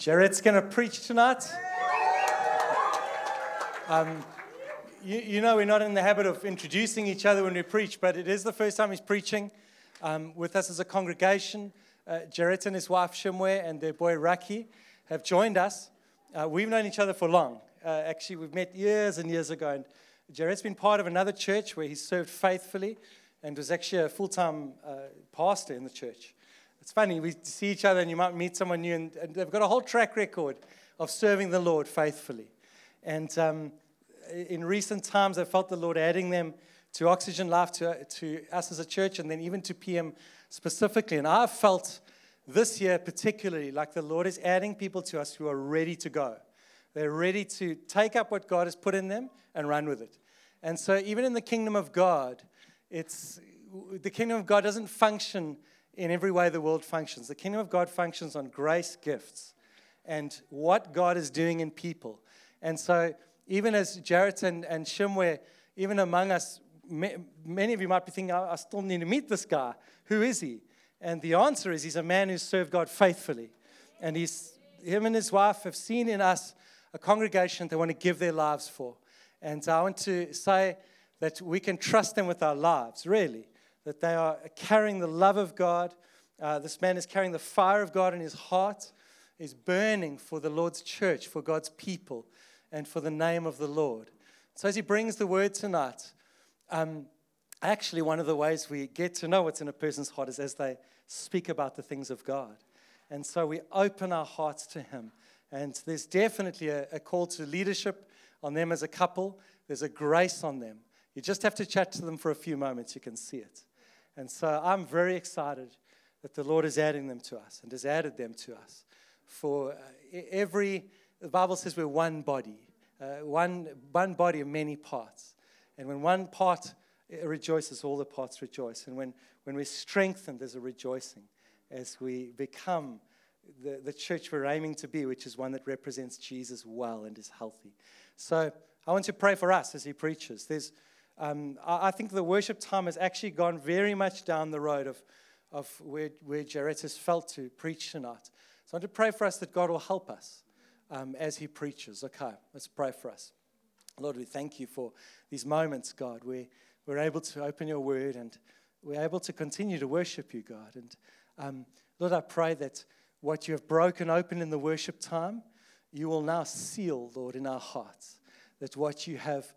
Jared's going to preach tonight. You know we're not in the habit of introducing each other when we preach, but it is the first time he's preaching with us as a congregation. Jared and his wife Shimwe and their boy Raki have joined us. We've known each other for long. Actually, we've met years and years ago, and Jared's been part of another church where he served faithfully and was actually a full-time pastor in the church. It's funny, we see each other and you might meet someone new, and they've got a whole track record of serving the Lord faithfully. And in recent times, I felt the Lord adding them to Oxygen Life, to us as a church, and then even to PM specifically. And I've felt this year particularly like the Lord is adding people to us who are ready to go. They're ready to take up what God has put in them and run with it. And so even in the kingdom of God, the kingdom of God doesn't function in every way the world functions. The kingdom of God functions on grace gifts and what God is doing in people. And so even as Jared and Shimwe, even among us, many of you might be thinking, I still need to meet this guy. Who is he? And the answer is he's a man who's served God faithfully. And him and his wife have seen in us a congregation they want to give their lives for. And I want to say that we can trust them with our lives, really. That they are carrying the love of God. This man is carrying the fire of God in his heart. He's burning for the Lord's church, for God's people, and for the name of the Lord. So as he brings the word tonight, actually one of the ways we get to know what's in a person's heart is as they speak about the things of God. And so we open our hearts to him. And there's definitely a call to leadership on them as a couple. There's a grace on them. You just have to chat to them for a few moments. You can see it. And so I'm very excited that the Lord is adding them to us and has added them to us. For the Bible says we're one body, one body of many parts. And when one part rejoices, all the parts rejoice. And when we're strengthened, there's a rejoicing as we become the church we're aiming to be, which is one that represents Jesus well and is healthy. So I want to pray for us as he preaches. I think the worship time has actually gone very much down the road of where Jared has felt to preach tonight. So I want to pray for us that God will help us as he preaches. Okay, let's pray for us. Lord, we thank you for these moments, God. We're able to open your word and we're able to continue to worship you, God. And Lord, I pray that what you have broken open in the worship time, you will now seal, Lord, in our hearts. That what you have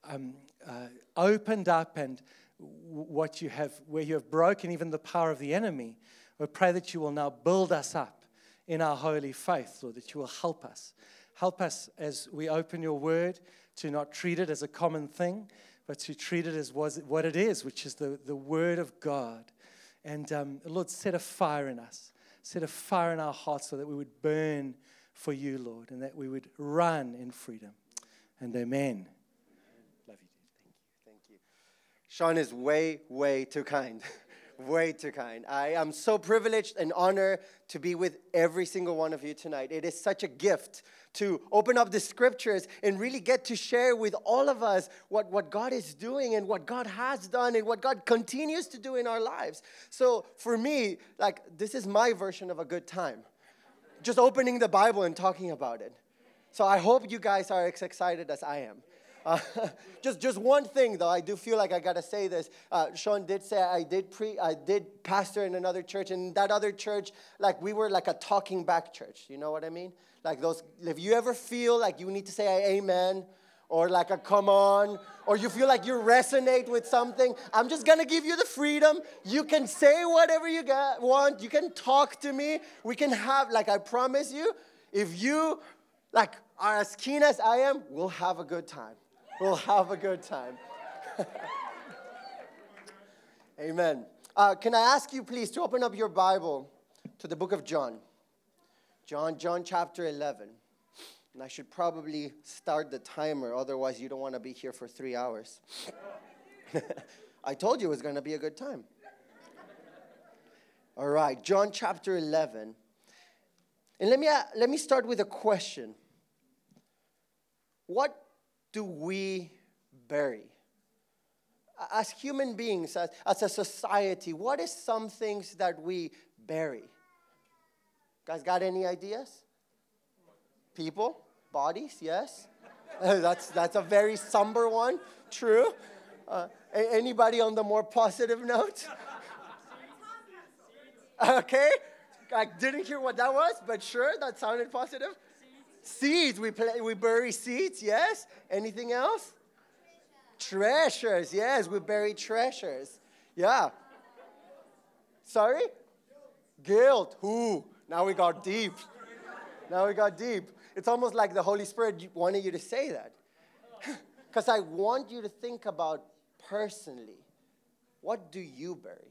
opened up and where you have broken even the power of the enemy, we pray that you will now build us up in our holy faith, Lord, that you will help us. Help us as we open your word to not treat it as a common thing, but to treat it as what it is, which is the word of God. And Lord, set a fire in us. Set a fire in our hearts so that we would burn for you, Lord, and that we would run in freedom. And amen. Love you, dude. Thank you. Sean is way, way too kind. Way too kind. I am so privileged and honored to be with every single one of you tonight. It is such a gift to open up the scriptures and really get to share with all of us what God is doing and what God has done and what God continues to do in our lives. So for me, this is my version of a good time. Just opening the Bible and talking about it. So I hope you guys are as excited as I am. Just one thing though, I do feel like I gotta say this. Sean did say I did pastor in another church, and that other church, we were like a talking back church. You know what I mean? Like those. If you ever feel like you need to say amen, or like a come on, or you feel like you resonate with something, I'm just gonna give you the freedom. You can say whatever you want. You can talk to me. We can have, I promise you, if you are as keen as I am, we'll have a good time. We'll have a good time. Amen. Can I ask you, please, to open up your Bible to the book of John. John chapter 11. And I should probably start the timer, otherwise you don't want to be here for 3 hours. I told you it was going to be a good time. All right, John chapter 11. And let me start with a question. What do we bury? As human beings, as a society, what is some things that we bury? Guys got any ideas? People, bodies, yes. That's a very somber one. True. Anybody on the more positive note? Okay. I didn't hear what that was, but sure, that sounded positive. Seeds. We bury seeds, yes. Anything else? Treasures, yes. We bury treasures. Yeah. Sorry? Guilt. Ooh, now we got deep. Now we got deep. It's almost like the Holy Spirit wanted you to say that. Because I want you to think about personally, what do you bury?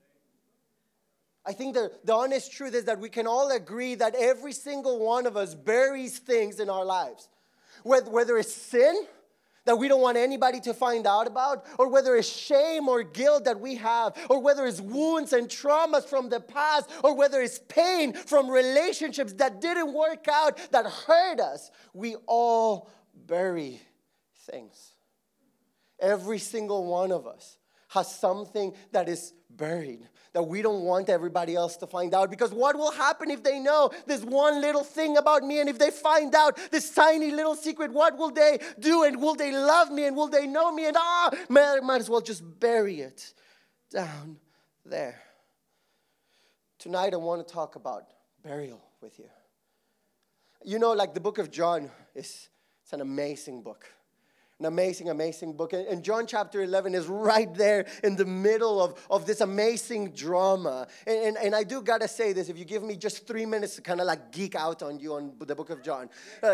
I think the honest truth is that we can all agree that every single one of us buries things in our lives. Whether it's sin that we don't want anybody to find out about, or whether it's shame or guilt that we have, or whether it's wounds and traumas from the past, or whether it's pain from relationships that didn't work out, that hurt us, we all bury things. Every single one of us has something that is buried that we don't want everybody else to find out. Because what will happen if they know this one little thing about me? And if they find out this tiny little secret, what will they do? And will they love me? And will they know me? And might as well just bury it down there. Tonight I want to talk about burial with you. You know, like the book of John it's an amazing book. An amazing, amazing book. And John chapter 11 is right there in the middle of this amazing drama. And I do got to say this, if you give me just 3 minutes to kind of like geek out on you on the book of John.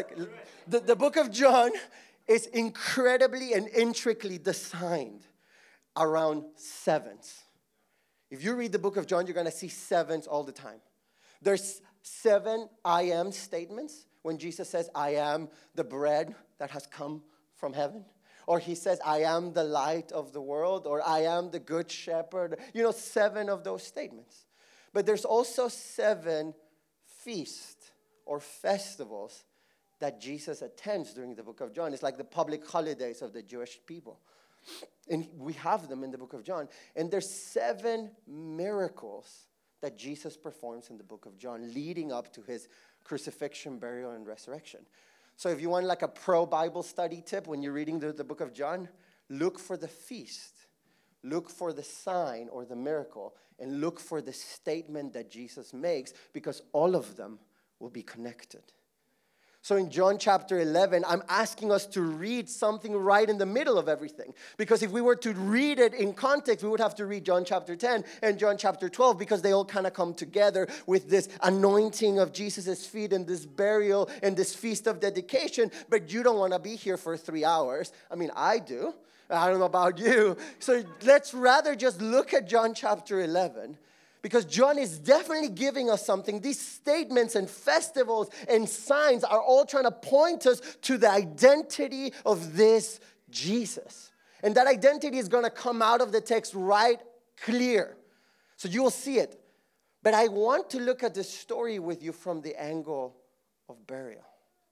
The book of John is incredibly and intricately designed around sevens. If you read the book of John, you're going to see sevens all the time. There's 7 I am statements when Jesus says, I am the bread that has come from heaven. Or he says, I am the light of the world. Or I am the good shepherd. 7 of those statements. But there's also 7 feasts or festivals that Jesus attends during the book of John. It's like the public holidays of the Jewish people. And we have them in the book of John. And there's 7 miracles that Jesus performs in the book of John, leading up to his crucifixion, burial, and resurrection. So if you want like a pro-Bible study tip when you're reading the book of John, look for the feast, look for the sign or the miracle, and look for the statement that Jesus makes, because all of them will be connected. So in John chapter 11, I'm asking us to read something right in the middle of everything. Because if we were to read it in context, we would have to read John chapter 10 and John chapter 12, because they all kind of come together with this anointing of Jesus' feet and this burial and this feast of dedication. But you don't want to be here for 3 hours. I mean, I do. I don't know about you. So let's rather just look at John chapter 11. Because John is definitely giving us something. These statements and festivals and signs are all trying to point us to the identity of this Jesus. And that identity is going to come out of the text right clear. So you will see it. But I want to look at this story with you from the angle of burial.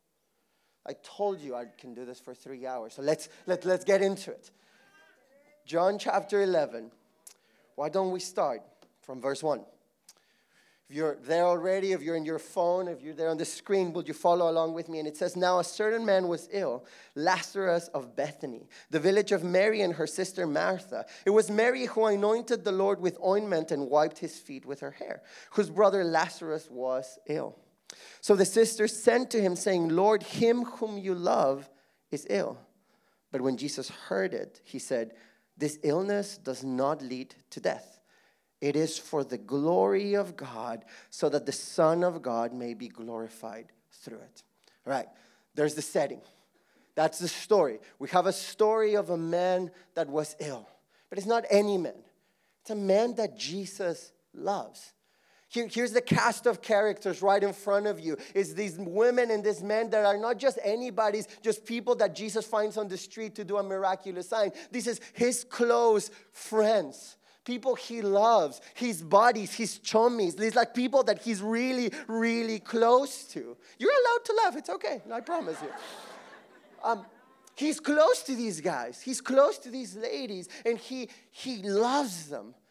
I told you I can do this for 3 hours. So let's get into it. John chapter 11. Why don't we start from verse 1. If you're there already, if you're in your phone, if you're there on the screen, would you follow along with me? And it says, now a certain man was ill, Lazarus of Bethany, the village of Mary and her sister Martha. It was Mary who anointed the Lord with ointment and wiped his feet with her hair, whose brother Lazarus was ill. So the sisters sent to him, saying, Lord, him whom you love is ill. But when Jesus heard it, he said, this illness does not lead to death. It is for the glory of God, so that the Son of God may be glorified through it. All right, there's the setting. That's the story. We have a story of a man that was ill. But it's not any man. It's a man that Jesus loves. Here's the cast of characters right in front of you. It's these women and this man that are not just anybody's, just people that Jesus finds on the street to do a miraculous sign. This is his close friends. People he loves, his buddies, his chummies. These like people that he's really, really close to. You're allowed to laugh. It's okay. I promise you. He's close to these guys. He's close to these ladies. And he loves them.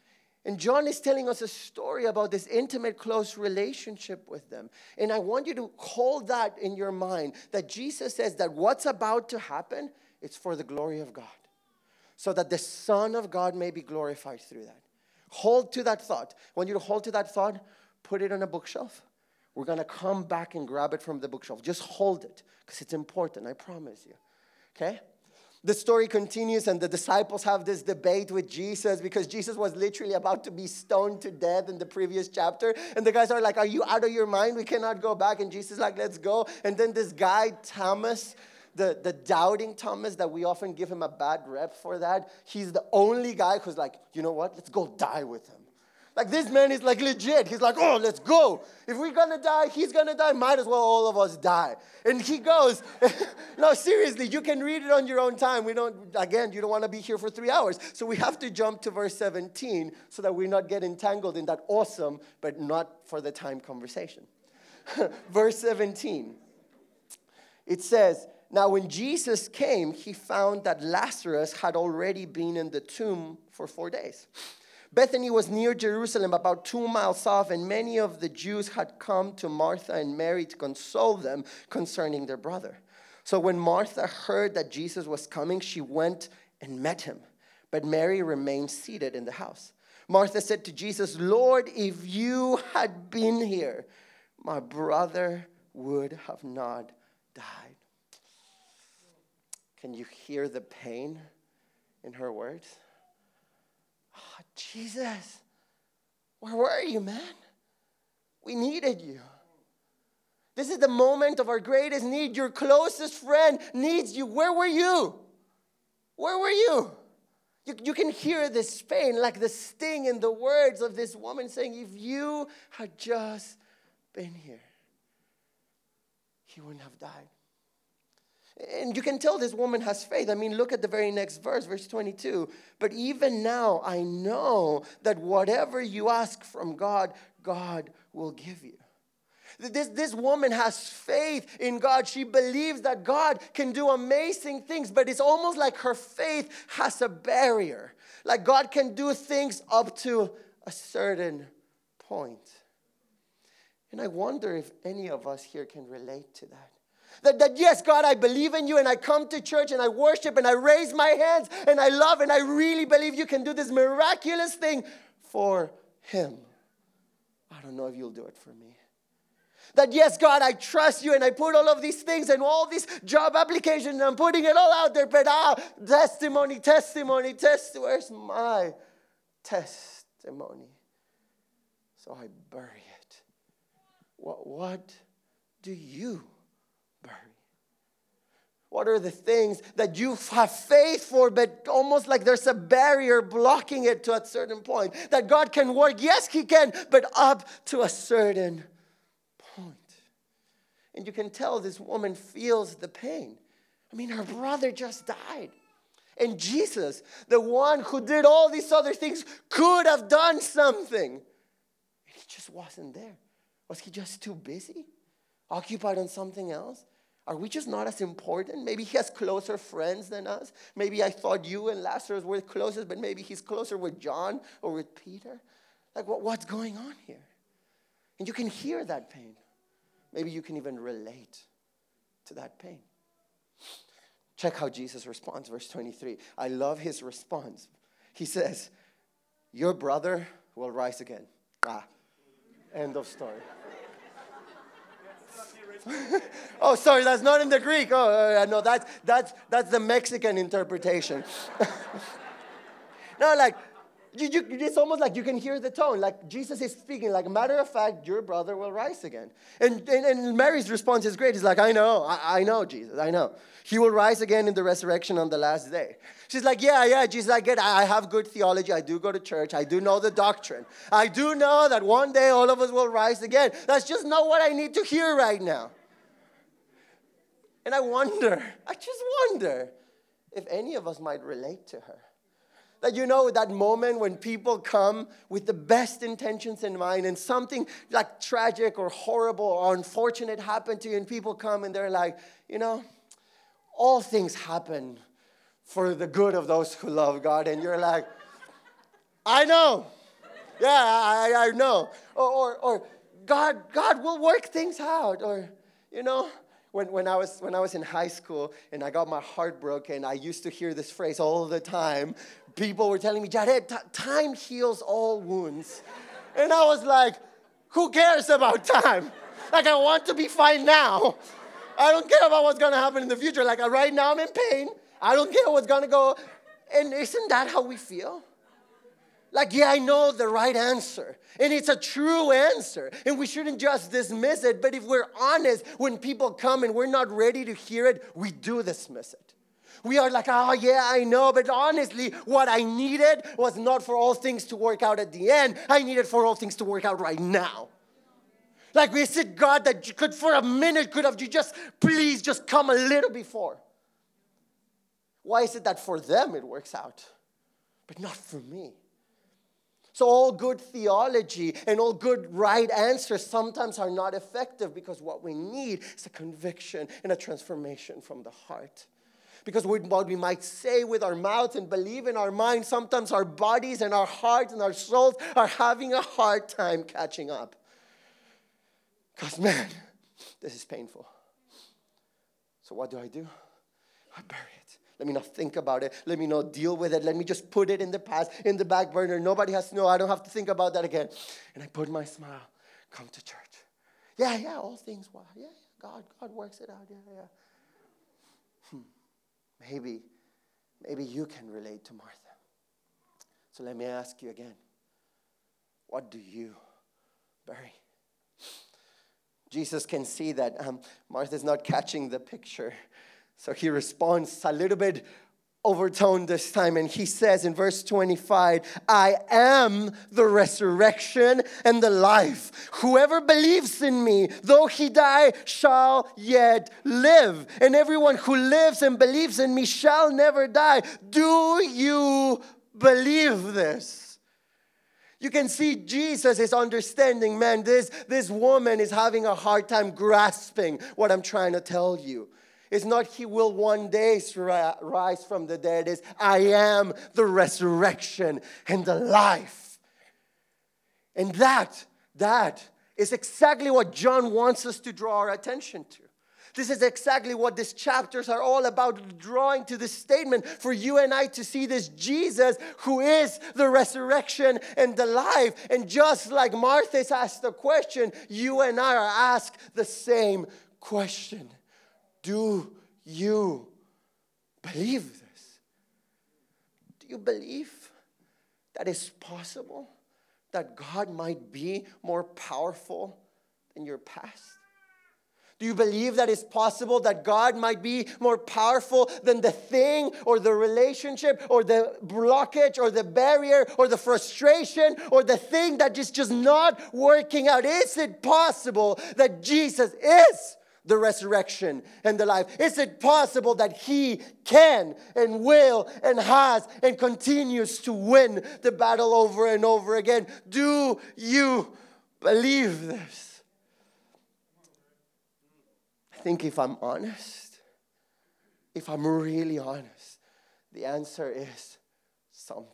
And John is telling us a story about this intimate, close relationship with them. And I want you to hold that in your mind, that Jesus says that what's about to happen, it's for the glory of God, so that the Son of God may be glorified through that. Hold to that thought. I want you to hold to that thought, put it on a bookshelf. We're going to come back and grab it from the bookshelf. Just hold it, because it's important, I promise you. Okay? The story continues, and the disciples have this debate with Jesus, because Jesus was literally about to be stoned to death in the previous chapter. And the guys are like, are you out of your mind? We cannot go back. And Jesus is like, let's go. And then this guy, Thomas, the doubting Thomas, that we often give him a bad rep for that, he's the only guy who's like, you know what? Let's go die with him. Like, this man is like legit. He's like, oh, let's go. If we're going to die, he's going to die. Might as well all of us die. And he goes, no, seriously, you can read it on your own time. You don't want to be here for 3 hours. So we have to jump to verse 17 so that we not get entangled in that awesome, but not for the time conversation. Verse 17. It says, now when Jesus came, he found that Lazarus had already been in the tomb for 4 days. Bethany was near Jerusalem, about 2 miles off, and many of the Jews had come to Martha and Mary to console them concerning their brother. So when Martha heard that Jesus was coming, she went and met him. But Mary remained seated in the house. Martha said to Jesus, Lord, if you had been here, my brother would have not died. Can you hear the pain in her words? Oh, Jesus, where were you, man? We needed you. This is the moment of our greatest need. Your closest friend needs you. Where were you? Where were you? You can hear this pain, like the sting in the words of this woman saying, if you had just been here, he wouldn't have died. And you can tell this woman has faith. I mean, look at the very next verse, verse 22. But even now I know that whatever you ask from God, God will give you. This woman has faith in God. She believes that God can do amazing things, but it's almost like her faith has a barrier. Like God can do things up to a certain point. And I wonder if any of us here can relate to that. That yes, God, I believe in you, and I come to church and I worship and I raise my hands and I love and I really believe you can do this miraculous thing for him. I don't know if you'll do it for me. That yes, God, I trust you and I put all of these things and all these job applications and I'm putting it all out there, but testimony, where's my testimony? So I bury it. What do you bury? What are the things that you have faith for, but almost like there's a barrier blocking it to a certain point? That God can work, yes, he can, but up to a certain point. And you can tell this woman feels the pain. I mean, her brother just died. And Jesus, the one who did all these other things, could have done something. And he just wasn't there. Was he just too busy? Occupied on something else? Are we just not as important? Maybe he has closer friends than us. Maybe I thought you and Lazarus were closest, but maybe he's closer with John or with Peter. Like, what's going on here? And you can hear that pain. Maybe you can even relate to that pain. Check how Jesus responds, verse 23. I love his response. He says, your brother will rise again. End of story. Oh, sorry, that's not in the Greek. Oh, no, that's the Mexican interpretation. No, like, it's almost like you can hear the tone. Like Jesus is speaking, like, matter of fact, your brother will rise again. And Mary's response is great. He's like, I know, Jesus, I know. He will rise again in the resurrection on the last day. She's like, yeah, Jesus, I get it. I have good theology. I do go to church. I do know the doctrine. I do know that one day all of us will rise again. That's just not what I need to hear right now. And I just wonder if any of us might relate to her. That that moment when people come with the best intentions in mind and something like tragic or horrible or unfortunate happened to you, and people come and they're like, all things happen for the good of those who love God. And you're like, I know. Yeah, I know. Or God will work things out. Or, when I was in high school and I got my heart broken, I used to hear this phrase all the time. People were telling me, Jared, time heals all wounds. And I was like, who cares about time? Like, I want to be fine now. I don't care about what's going to happen in the future. Like, right now I'm in pain. I don't care what's going to go. And isn't that how we feel? Like, yeah, I know the right answer. And it's a true answer. And we shouldn't just dismiss it. But if we're honest, when people come and we're not ready to hear it, we do dismiss it. We are like, oh, yeah, I know. But honestly, what I needed was not for all things to work out at the end. I needed for all things to work out right now. Like, is it God that you could, for a minute, could have you just, please, just come a little before? Why is it that for them it works out, but not for me? So all good theology and all good right answers sometimes are not effective because what we need is a conviction and a transformation from the heart. Because what we might say with our mouths and believe in our minds, sometimes our bodies and our hearts and our souls are having a hard time catching up. Because, man, this is painful. So what do? I bury it. Let me not think about it. Let me not deal with it. Let me just put it in the past, in the back burner. Nobody has to know. I don't have to think about that again. And I put my smile. Come to church. Yeah, all things well. Yeah, God works it out. Yeah. Maybe you can relate to Martha. So let me ask you again. What do you bury? Jesus can see that Martha's not catching the picture. So he responds a little bit overtoned this time. And he says in verse 25, I am the resurrection and the life. Whoever believes in me, though he die, shall yet live. And everyone who lives and believes in me shall never die. Do you believe this? You can see Jesus is understanding, man, this woman is having a hard time grasping what I'm trying to tell you. It's not he will one day rise from the dead. It's I am the resurrection and the life. And that is exactly what John wants us to draw our attention to. This is exactly what these chapters are all about, drawing to this statement for you and I to see this Jesus who is the resurrection and the life. And just like Martha's asked the question, you and I are asked the same question. Do you believe this? Do you believe that it's possible that God might be more powerful than your past? Do you believe that it's possible that God might be more powerful than the thing or the relationship or the blockage or the barrier or the frustration or the thing that is just not working out? Is it possible that Jesus is the resurrection and the life? Is it possible that he can and will and has and continues to win the battle over and over again? Do you believe this? I think if I'm honest, if I'm really honest, the answer is sometimes.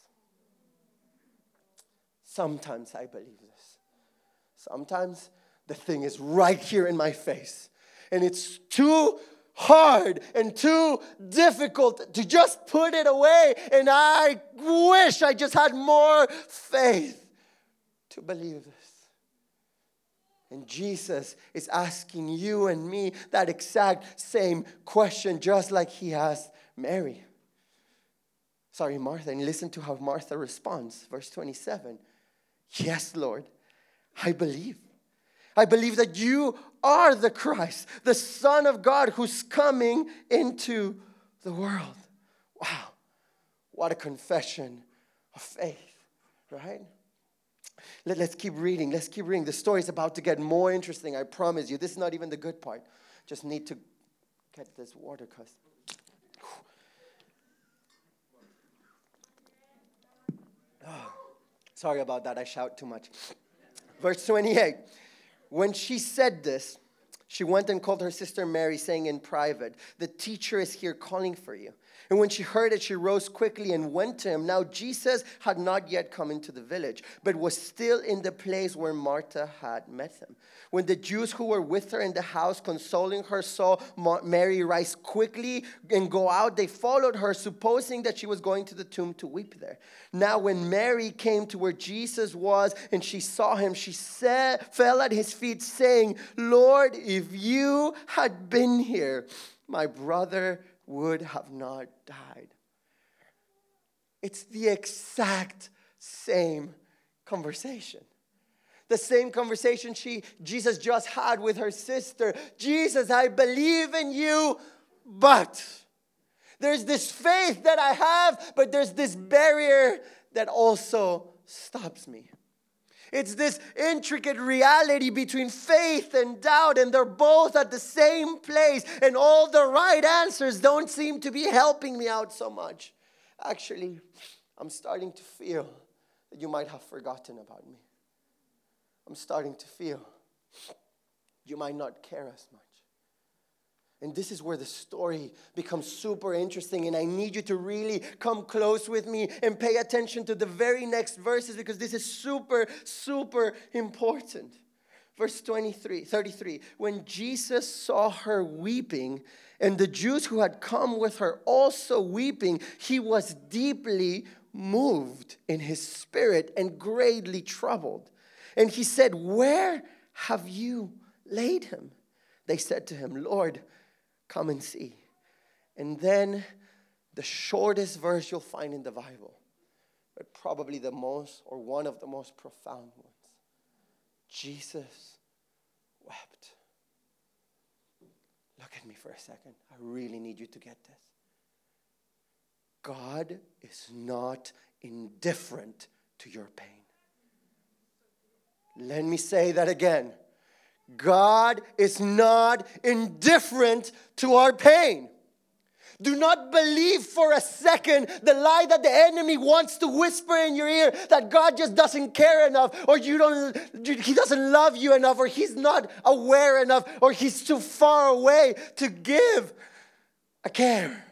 Sometimes I believe this. Sometimes the thing is right here in my face. And it's too hard and too difficult to just put it away. And I wish I just had more faith to believe this. And Jesus is asking you and me that exact same question, just like he asked Martha. And listen to how Martha responds. Verse 27. Yes, Lord, I believe. I believe that you are the Christ, the Son of God who's coming into the world. Wow, what a confession of faith, right? Let's keep reading. Let's keep reading. The story is about to get more interesting, I promise you. This is not even the good part. Just need to get this water because... Oh, sorry about that. I shout too much. Verse 28. When she said this, She went and called her sister Mary, saying in private, "The teacher is here calling for you." And when she heard it, she rose quickly and went to him. Now Jesus had not yet come into the village, but was still in the place where Martha had met him. When the Jews who were with her in the house, consoling her, saw Mary rise quickly and go out, they followed her, supposing that she was going to the tomb to weep there. Now when Mary came to where Jesus was and she saw him, she fell at his feet, saying, "Lord, if you had been here, my brother would have not died." It's the exact same conversation. The same conversation Jesus just had with her sister. "Jesus, I believe in you, but there's this faith that I have, but there's this barrier that also stops me." It's this intricate reality between faith and doubt, and they're both at the same place, and all the right answers don't seem to be helping me out so much. Actually, I'm starting to feel that you might have forgotten about me. I'm starting to feel you might not care as much. And this is where the story becomes super interesting. And I need you to really come close with me and pay attention to the very next verses, because this is super, super important. Verse 33. When Jesus saw her weeping, and the Jews who had come with her also weeping, he was deeply moved in his spirit and greatly troubled. And he said, "Where have you laid him?" They said to him, "Lord, come and see." And then the shortest verse you'll find in the Bible, but probably the most, or one of the most profound ones. Jesus wept. Look at me for a second. I really need you to get this. God is not indifferent to your pain. Let me say that again. God is not indifferent to our pain. Do not believe for a second the lie that the enemy wants to whisper in your ear, that God just doesn't care enough, or he doesn't love you enough, or he's not aware enough, or he's too far away to give a care.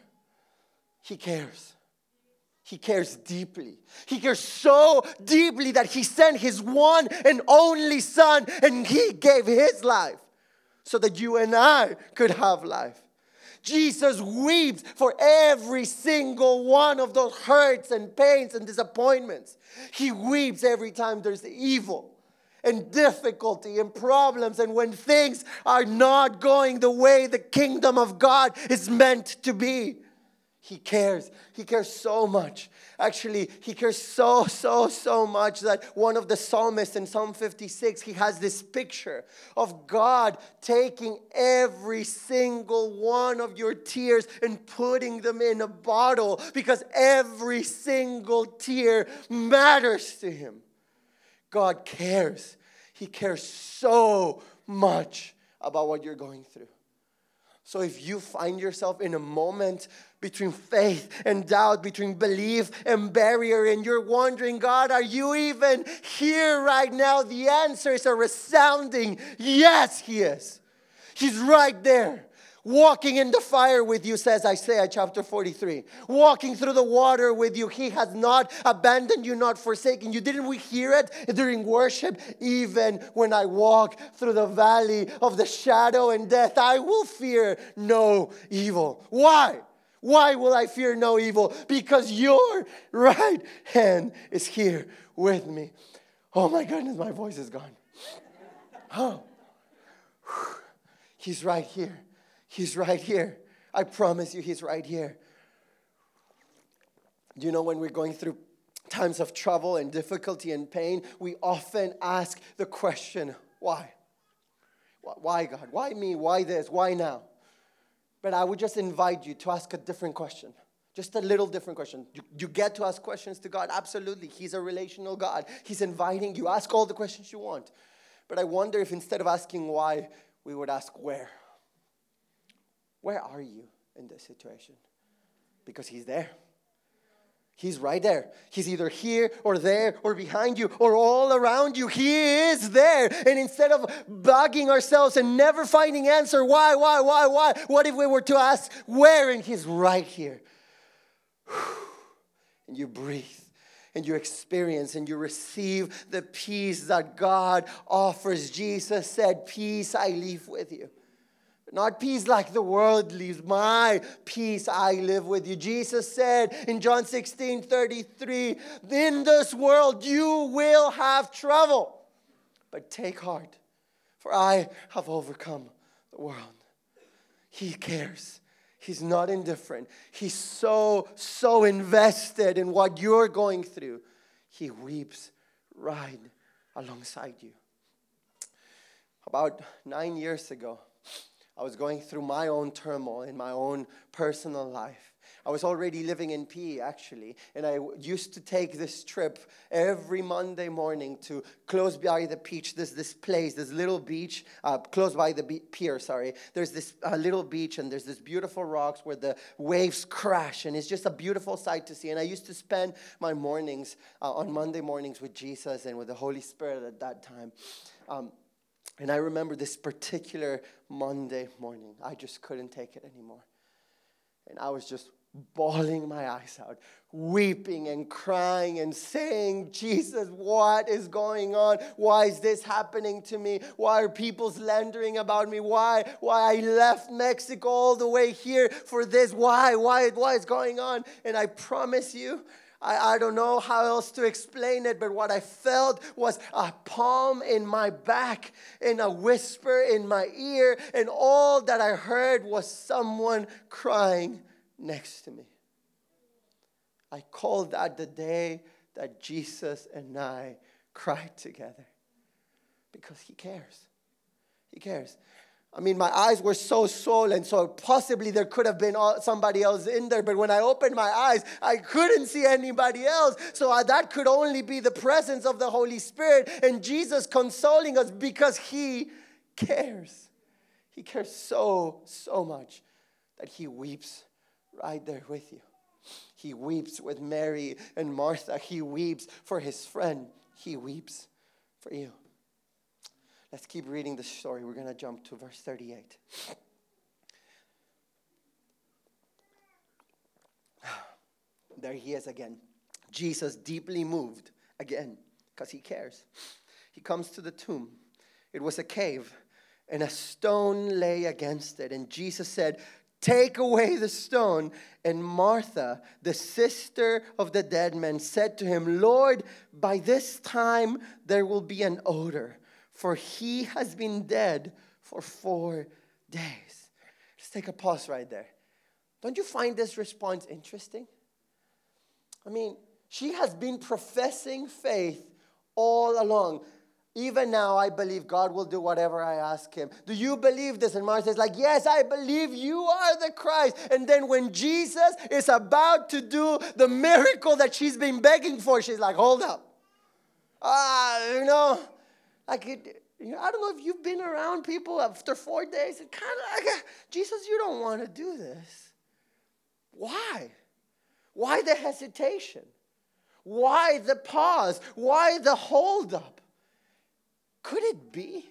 He cares. He cares deeply. He cares so deeply that he sent his one and only son, and he gave his life so that you and I could have life. Jesus weeps for every single one of those hurts and pains and disappointments. He weeps every time there's evil and difficulty and problems, and when things are not going the way the kingdom of God is meant to be. He cares. He cares so much. Actually, he cares so much that one of the psalmists in Psalm 56, he has this picture of God taking every single one of your tears and putting them in a bottle, because every single tear matters to him. God cares. He cares so much about what you're going through. So if you find yourself in a moment between faith and doubt, between belief and barrier, and you're wondering, "God, are you even here right now?" The answer is a resounding yes, he is. He's right there. Walking in the fire with you, says Isaiah chapter 43. Walking through the water with you. He has not abandoned you, not forsaken you. Didn't we hear it during worship? Even when I walk through the valley of the shadow and death, I will fear no evil. Why? Why will I fear no evil? Because your right hand is here with me. Oh my goodness, my voice is gone. Oh. He's right here. He's right here. I promise you, he's right here. You know, when we're going through times of trouble and difficulty and pain, we often ask the question, why? Why, God? Why me? Why this? Why now? But I would just invite you to ask a different question. Just a little different question. You get to ask questions to God. Absolutely. He's a relational God. He's inviting you. Ask all the questions you want. But I wonder if instead of asking why, we would ask where. Where are you in this situation? Because he's there. He's right there. He's either here or there or behind you or all around you. He is there. And instead of bugging ourselves and never finding answer, why? What if we were to ask where? And He's right here. And you breathe. And you experience and you receive the peace that God offers. Jesus said, peace I leave with you. Not peace like the world leaves. My peace I live with you. Jesus said in John 16:33, in this world you will have trouble. But take heart, for I have overcome the world. He cares. He's not indifferent. He's so invested in what you're going through. He weeps right alongside you. About 9 years ago, I was going through my own turmoil in my own personal life. I was already living in PE, actually, and I used to take this trip every Monday morning to close by the beach. There's this place, this little beach, close by the pier, sorry. There's this little beach, and there's this beautiful rocks where the waves crash, and it's just a beautiful sight to see. And I used to spend my mornings on Monday mornings with Jesus and with the Holy Spirit at that time. And I remember this particular Monday morning, I just couldn't take it anymore. And I was just bawling my eyes out, weeping and crying and saying, Jesus, what is going on? Why is this happening to me? Why are people slandering about me? Why I left Mexico all the way here for this? Why is going on? And I promise you, I don't know how else to explain it, but what I felt was a palm in my back and a whisper in my ear, and all that I heard was someone crying next to me. I called that the day that Jesus and I cried together, because He cares. He cares. I mean, my eyes were so swollen, so possibly there could have been somebody else in there. But when I opened my eyes, I couldn't see anybody else. So that could only be the presence of the Holy Spirit and Jesus consoling us, because He cares. He cares so much that He weeps right there with you. He weeps with Mary and Martha. He weeps for His friend. He weeps for you. Let's keep reading the story. We're going to jump to verse 38. There He is again. Jesus, deeply moved again, because He cares. He comes to the tomb. It was a cave, and a stone lay against it. And Jesus said, take away the stone. And Martha, the sister of the dead man, said to Him, Lord, by this time there will be an odor, for he has been dead for 4 days. Let's take a pause right there. Don't you find this response interesting? I mean, she has been professing faith all along. Even now, I believe God will do whatever I ask Him. Do you believe this? And Martha is like, yes, I believe you are the Christ. And then when Jesus is about to do the miracle that she's been begging for, she's like, hold up. I don't know if you've been around people after 4 days. It's kind of like, Jesus, you don't want to do this. Why? Why the hesitation? Why the pause? Why the hold up? Could it be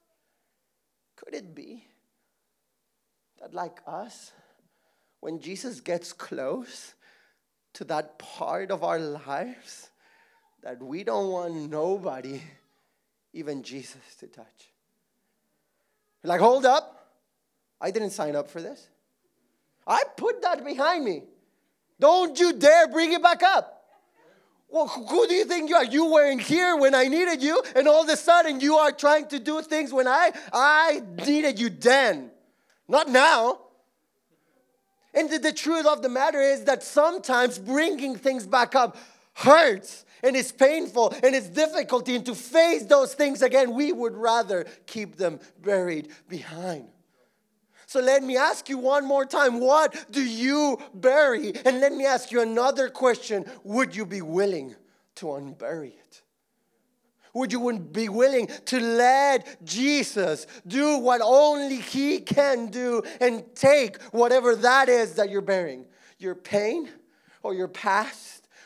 that, like us, when Jesus gets close to that part of our lives that we don't want nobody, even Jesus, to touch? Like, hold up. I didn't sign up for this. I put that behind me. Don't you dare bring it back up. Well, who do you think you are? You weren't here when I needed you, and all of a sudden you are trying to do things when I needed you then, not now. And the truth of the matter is that sometimes bringing things back up hurts, and it's painful, and it's difficult. And to face those things again, we would rather keep them buried behind. So let me ask you one more time, what do you bury? And let me ask you another question. Would you be willing to unbury it? Would you be willing to let Jesus do what only He can do and take whatever that is that you're burying? Your pain or your past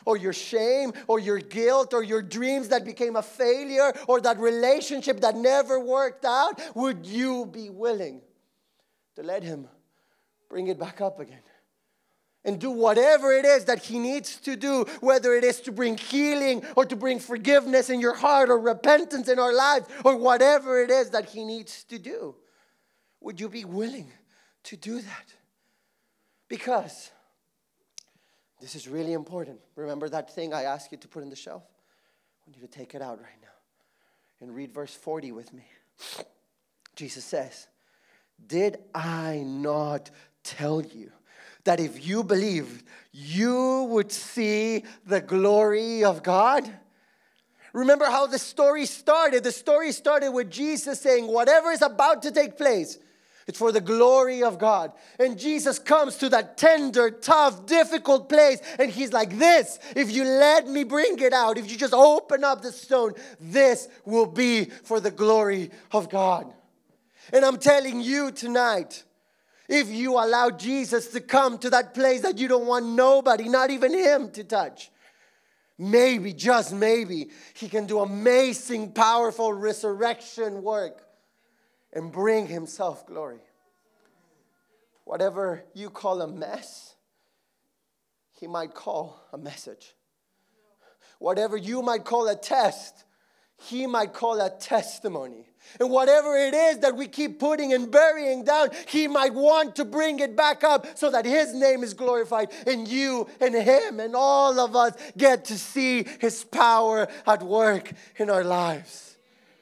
or your shame or your guilt or your dreams that became a failure or that relationship that never worked out, would you be willing to let him bring it back up again? And do whatever it is that he needs to do, whether it is to bring healing or to bring forgiveness in your heart or repentance in our lives or whatever it is that he needs to do. Would you be willing to do that? Because this is really important. Remember that thing I asked you to put on the shelf? I want you to take it out right now and read verse 40 with me. Jesus says, "Did I not tell you that if you believed, you would see the glory of God?" Remember how the story started. The story started with Jesus saying, whatever is about to take place, it's for the glory of God. And Jesus comes to that tender, tough, difficult place. And he's like, this, if you let me bring it out, if you just open up the stone, this will be for the glory of God. And I'm telling you tonight, if you allow Jesus to come to that place that you don't want nobody, not even him, to touch, maybe, just maybe, he can do amazing, powerful resurrection work and bring himself glory. Whatever you call a mess, he might call a message. Whatever you might call a test, he might call a testimony. And whatever it is that we keep putting and burying down, he might want to bring it back up so that his name is glorified. And you and him and all of us get to see his power at work in our lives.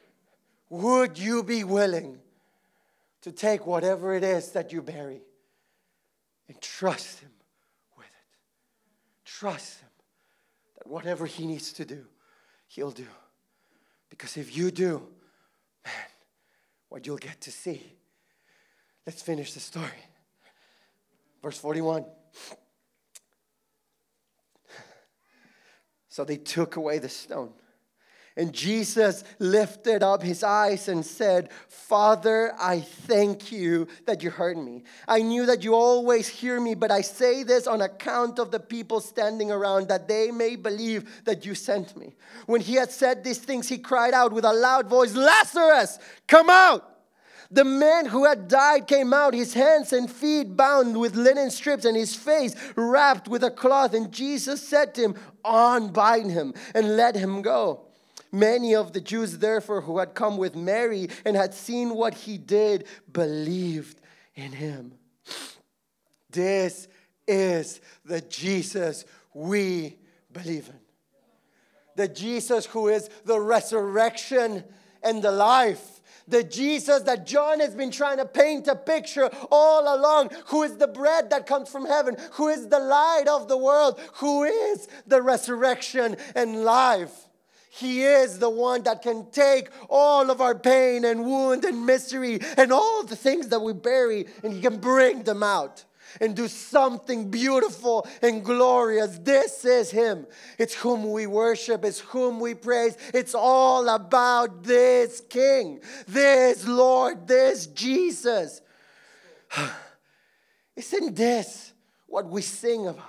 Would you be willing to take whatever it is that you bury and trust him with it? Trust him that whatever he needs to do, he'll do. Because if you do, man, what you'll get to see. Let's finish the story. Verse 41. So they took away the stone. And Jesus lifted up his eyes and said, "Father, I thank you that you heard me. I knew that you always hear me, but I say this on account of the people standing around, that they may believe that you sent me." When he had said these things, he cried out with a loud voice, "Lazarus, come out!" The man who had died came out, his hands and feet bound with linen strips and his face wrapped with a cloth. And Jesus said to him, "Unbind him and let him go." Many of the Jews, therefore, who had come with Mary and had seen what he did, believed in him. This is the Jesus we believe in. The Jesus who is the resurrection and the life. The Jesus that John has been trying to paint a picture all along, who is the bread that comes from heaven, who is the light of the world, who is the resurrection and life. He is the one that can take all of our pain and wound and misery and all the things that we bury, and he can bring them out and do something beautiful and glorious. This is him. It's whom we worship. It's whom we praise. It's all about this King, this Lord, this Jesus. Isn't this what we sing about?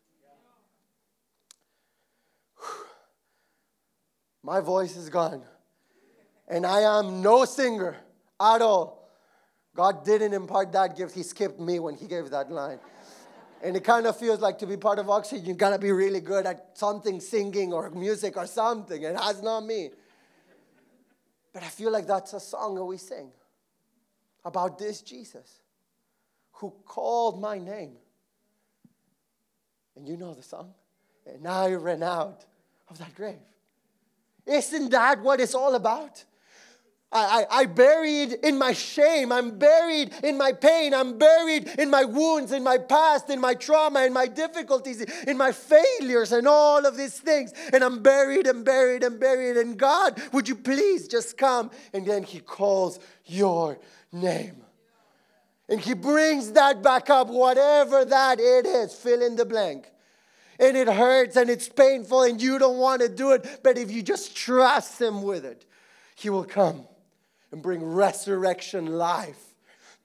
My voice is gone. And I am no singer at all. God didn't impart that gift. He skipped me when he gave that line. And it kind of feels like to be part of Oxygen, you got to be really good at something, singing or music or something. And that's not me. But I feel like that's a song that we sing about this Jesus who called my name. And you know the song. And I ran out of that grave. Isn't that what it's all about? I buried in my shame. I'm buried in my pain. I'm buried in my wounds, in my past, in my trauma, in my difficulties, in my failures and all of these things. And I'm buried and buried and buried. And God, would you please just come? And then he calls your name. And he brings that back up, whatever that it is. Fill in the blank. And it hurts and it's painful and you don't want to do it. But if you just trust him with it, he will come and bring resurrection life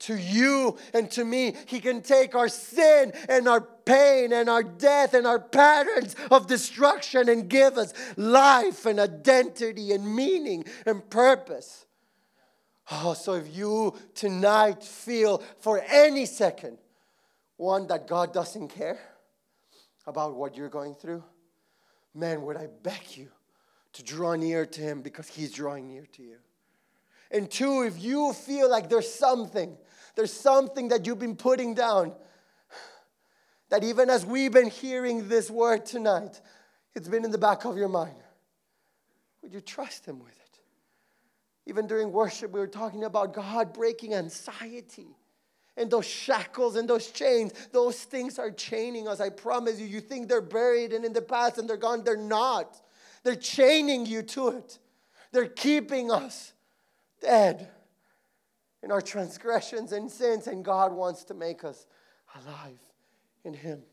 to you and to me. He can take our sin and our pain and our death and our patterns of destruction and give us life and identity and meaning and purpose. Oh, so if you tonight feel for any second, one, that God doesn't care about what you're going through, man, would I beg you to draw near to Him because He's drawing near to you. And two, if you feel like there's something that you've been putting down, that even as we've been hearing this word tonight, it's been in the back of your mind. Would you trust Him with it? Even during worship, we were talking about God breaking anxiety. And those shackles and those chains, those things are chaining us. I promise you, you think they're buried and in the past and they're gone. They're not. They're chaining you to it. They're keeping us dead in our transgressions and sins. And God wants to make us alive in Him.